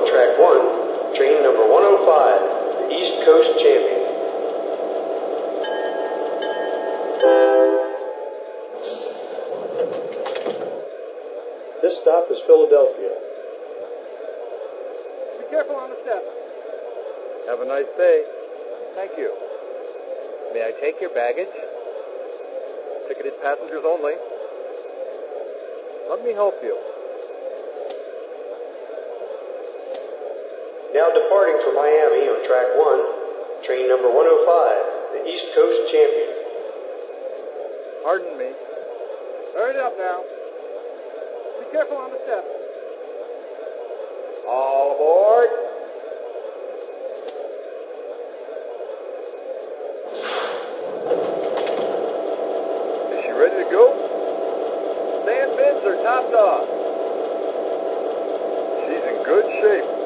track 1, train number 105, the East Coast Champion. This stop is Philadelphia. Be careful on the step. Have a nice day. Thank you. May I take your baggage? Ticketed passengers only. Let me help you. Now departing for Miami on track 1, train number 105, the East Coast Champion. Pardon me. Hurry it up now. Be careful on the step. All aboard. Is she ready to go? Sand bits are topped off. She's in good shape.